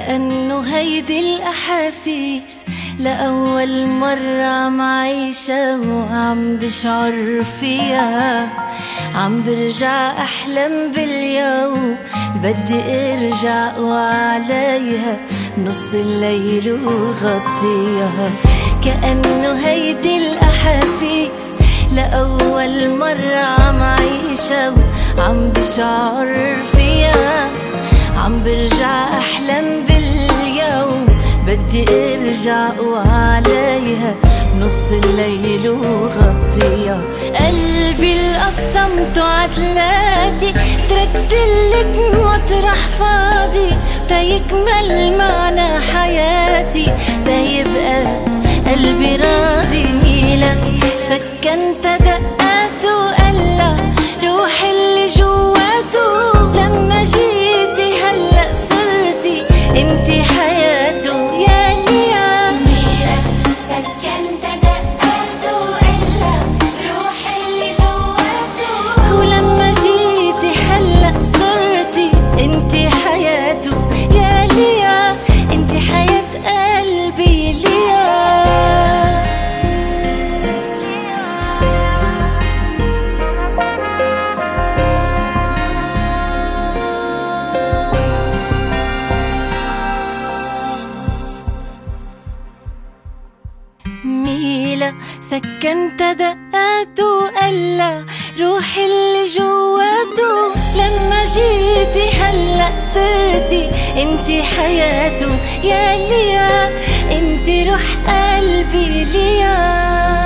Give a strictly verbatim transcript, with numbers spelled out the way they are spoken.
كأنه هيدي الأحاسيس لأول مرة عم عيشها وعم بشعر فيها. عم برجع أحلم باليوم بدي ارجع وعليها نص الليل وغطيها. كأنه هيدي الأحاسيس لأول مرة عم عيشها وعم بشعر فيها. عم برجع أحلم باليوم بدي ارجع وعليها نص الليل وغطيها. قلبي القسمت عتلاتي تركتلك مطرح فاضي تيكمل معنا حياتي تيبقى قلبي راضي. ميلا سكنت دقاته وقلا روحي اللي جواته لما جيتي هلأ صرتي انتي حياته يا ليا. ميلا سكنت دقاته وقلا روحي اللي جواته ولما جيتي هلأ صرتي انتي حياته يا ليا. انتي حياة قلبي ليا. ميلا سكنت دقاته وقلا روحي اللي جواته لما جيتي هلأ صرتي انتي حياته يا ليا. انتي روح قلبي ليا.